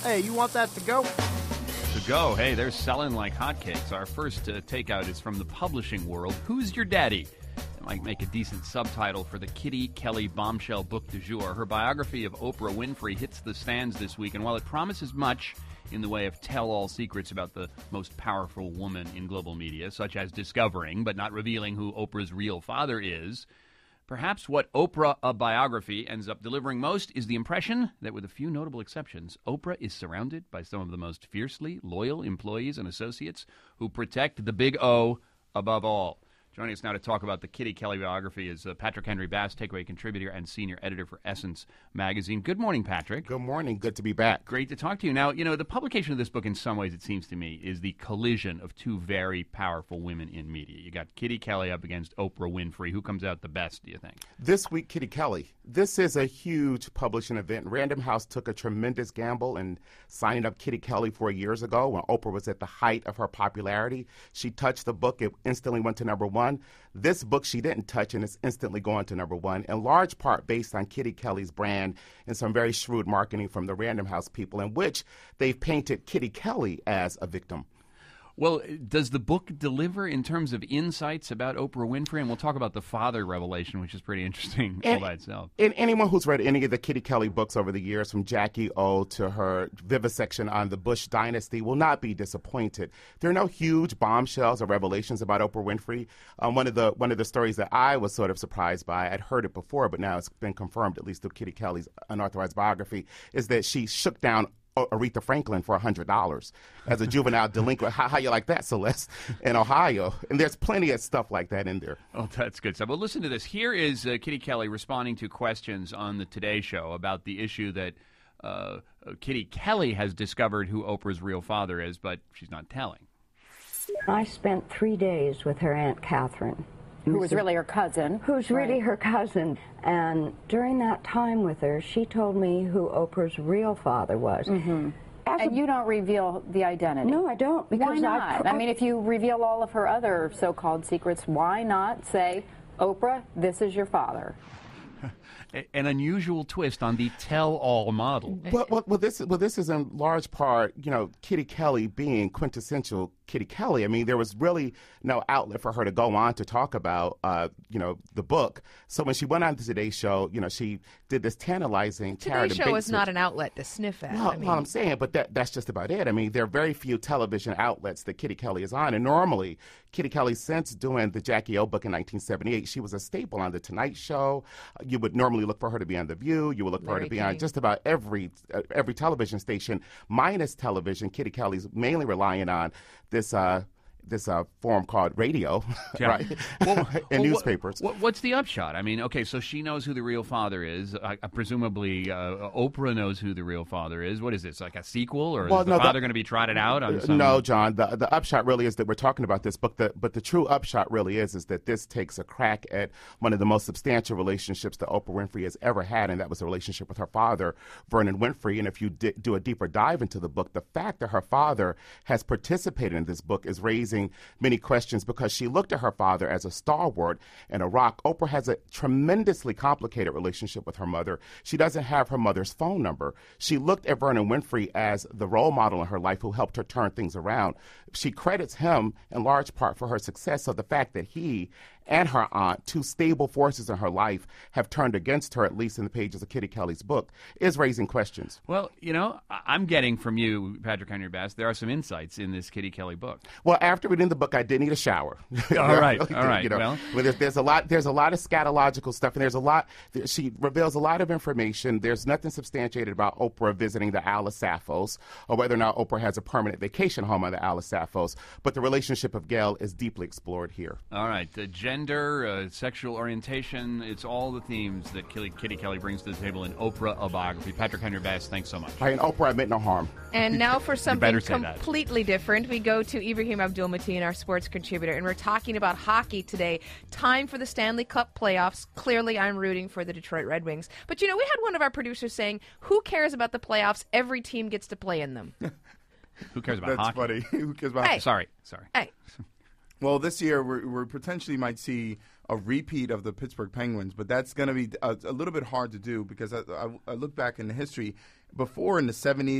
Hey, you want that to go? To go, hey, they're selling like hotcakes. Our first takeout is from the publishing world. Who's Your Daddy? It might make a decent subtitle for the Kitty Kelly bombshell book du jour. Her biography of Oprah Winfrey hits the stands this week, and while it promises much in the way of tell-all secrets about the most powerful woman in global media, such as discovering but not revealing who Oprah's real father is, perhaps what Oprah, a biography, ends up delivering most is the impression that, with a few notable exceptions, Oprah is surrounded by some of the most fiercely loyal employees and associates who protect the big O above all. Joining us now to talk about the Kitty Kelly biography is Patrick Henry Bass, takeaway contributor and senior editor for Essence magazine. Good morning, Patrick. Good morning. Good to be back. Great to talk to you. Now, the publication of this book, in some ways, it seems to me, is the collision of two very powerful women in media. You got Kitty Kelly up against Oprah Winfrey. Who comes out the best, do you think? This week, Kitty Kelly. This is a huge publishing event. Random House took a tremendous gamble in signing up Kitty Kelly 4 years ago when Oprah was at the height of her popularity. She touched the book. It instantly went to number one. This book she didn't touch, and it's instantly going to number one, in large part based on Kitty Kelly's brand and some very shrewd marketing from the Random House people, in which they've painted Kitty Kelly as a victim. Well, does the book deliver in terms of insights about Oprah Winfrey? And we'll talk about the father revelation, which is pretty interesting all by itself. And anyone who's read any of the Kitty Kelly books over the years, from Jackie O to her vivisection on the Bush dynasty, will not be disappointed. There are no huge bombshells or revelations about Oprah Winfrey. One of the stories that I was sort of surprised by, I'd heard it before, but now it's been confirmed, at least through Kitty Kelly's unauthorized biography, is that she shook down Aretha Franklin for $100 as a juvenile delinquent. How you like that, Celeste, in Ohio? And there's plenty of stuff like that in there. Oh, that's good stuff. Well, listen to this. Here is Kitty Kelly responding to questions on the Today Show about the issue that Kitty Kelly has discovered who Oprah's real father is, but she's not telling. I spent 3 days with her Aunt Catherine. Who was really her cousin. Who's really her cousin. And during that time with her, she told me who Oprah's real father was. Mm-hmm. And you don't reveal the identity? No, I don't. Why not? I mean, if you reveal all of her other so-called secrets, why not say, Oprah, this is your father? An unusual twist on the tell-all model. Well, this is in large part, Kitty Kelly being quintessential Kitty Kelly. I mean, there was really no outlet for her to go on to talk about, the book. So when she went on the Today Show, she did this tantalizing Today Show is not an outlet to sniff at. Well, I'm saying, but that's just about it. I mean, there are very few television outlets that Kitty Kelly is on. And normally, Kitty Kelly, since doing the Jackie O book in 1978, she was a staple on The Tonight Show. You would normally look for her to be on The View. You would look for her to be on just about every television station, minus television. Kitty Kelly's mainly relying on this form called radio, right? And newspapers. What's the upshot? I mean, okay, so she knows who the real father is. Presumably, Oprah knows who the real father is. What is this, like a sequel, or is the father going to be trotted out on some... No, John. The upshot really is that we're talking about this book, but the true upshot really is that this takes a crack at one of the most substantial relationships that Oprah Winfrey has ever had, and that was a relationship with her father, Vernon Winfrey. And if you do a deeper dive into the book, the fact that her father has participated in this book is raising many questions, because she looked at her father as a stalwart and a rock. Oprah has a tremendously complicated relationship with her mother. She doesn't have her mother's phone number. She looked at Vernon Winfrey as the role model in her life who helped her turn things around. She credits him in large part for her success. So the fact that he and her aunt, two stable forces in her life, have turned against her, at least in the pages of Kitty Kelly's book, is raising questions. Well, I'm getting from you, Patrick Henry Bass, there are some insights in this Kitty Kelly book. Well, after reading the book, I did need a shower. All right. Well, there's a lot of scatological stuff, and she reveals a lot of information. There's nothing substantiated about Oprah visiting the Alice Sappos, or whether or not Oprah has a permanent vacation home on the Alice Sappos. But the relationship of Gail is deeply explored here. All right. Gender, sexual orientation, it's all the themes that Kitty Kelly brings to the table in Oprah, a biography. Patrick Henry Bass, thanks so much. In Oprah, I meant no harm. And now for something completely different, we go to Ibrahim Abdul-Mateen, our sports contributor, and we're talking about hockey today. Time for the Stanley Cup playoffs. Clearly, I'm rooting for the Detroit Red Wings. But, we had one of our producers saying, who cares about the playoffs? Every team gets to play in them. Who cares about hockey? That's funny. Who cares about hockey? Sorry. Hey. Well, this year we potentially might see a repeat of the Pittsburgh Penguins, but that's going to be a little bit hard to do, because I look back in the history. Before, in the 70s,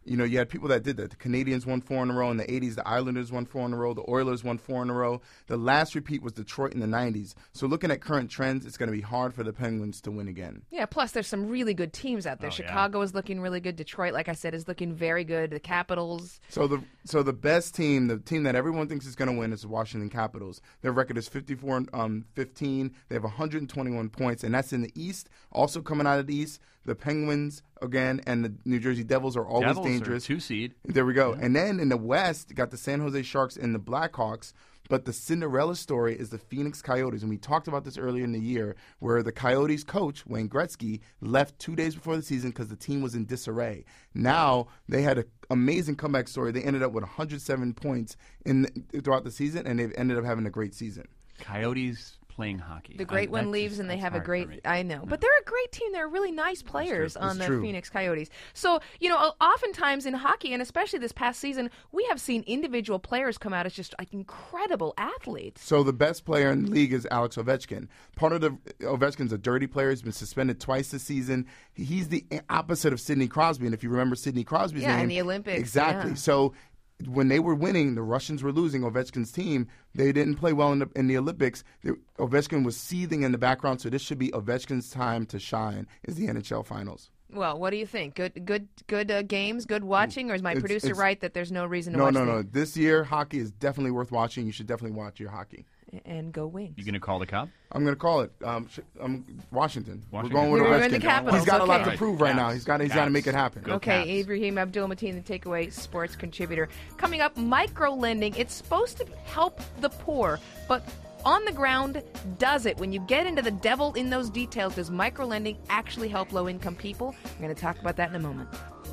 You know, you had people that did that. The Canadians won 4 in a row in the 80s. The Islanders won 4 in a row. The Oilers won 4 in a row. The last repeat was Detroit in the 90s. So looking at current trends, it's going to be hard for the Penguins to win again. Yeah, plus there's some really good teams out there. Chicago is looking really good. Detroit, like I said, is looking very good. The Capitals. So the best team, the team that everyone thinks is going to win, is the Washington Capitals. Their record is 54-15. They have 121 points, and that's in the East. Also coming out of the East, the Penguins again and the New Jersey Devils are always dangerous. 2 seed. There we go. Yeah. And then in the West, you got the San Jose Sharks and the Blackhawks. But the Cinderella story is the Phoenix Coyotes. And we talked about this earlier in the year, where the Coyotes coach, Wayne Gretzky, left 2 days before the season because the team was in disarray. Now they had an amazing comeback story. They ended up with 107 points throughout the season, and they've ended up having a great season. Coyotes playing hockey. The great one leaves, and they have a great. I know, but they're a great team. They're really nice players on the Phoenix Coyotes. So oftentimes in hockey, and especially this past season, we have seen individual players come out as just like incredible athletes. So the best player in the league is Alex Ovechkin. Ovechkin's a dirty player. He's been suspended twice this season. He's the opposite of Sidney Crosby, and if you remember Sidney Crosby's name, in the Olympics, exactly. Yeah. So when they were winning, the Russians were losing. Ovechkin's team, they didn't play well in the Olympics. Ovechkin was seething in the background, so this should be Ovechkin's time to shine. Is the NHL Finals? Well, what do you think? Good games, good watching, or is my producer right that there's no reason to watch? No. This year, hockey is definitely worth watching. You should definitely watch your hockey. And go Wings. You going to call the Cup? I'm going to call it. Washington. We're going with Ovechkin. The Capitals. He's got a lot to prove right now. He's got to make it happen. Okay, Ibrahim Abdul-Mateen, the Takeaway sports contributor. Coming up, micro-lending. It's supposed to help the poor, but on the ground, does it? When you get into the devil in those details, does micro-lending actually help low-income people? We're going to talk about that in a moment.